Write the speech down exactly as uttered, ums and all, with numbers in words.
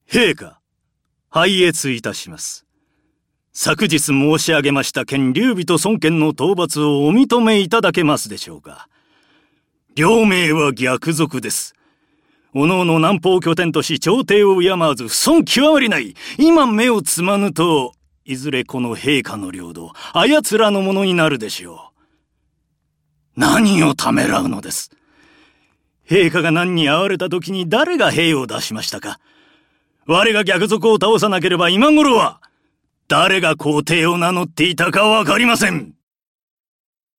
陛下、拝謁いたします。昨日申し上げました件劉備と孫権の討伐をお認めいただけますでしょうか。両名は逆賊です。おのおの南方拠点とし朝廷を敬わず不損極まりない。今目をつまぬといずれこの陛下の領土あやつらのものになるでしょう。何をためらうのです。陛下が難に遭われた時に誰が兵を出しましたか。我が逆賊を倒さなければ今頃は誰が皇帝を名乗っていたかわかりません。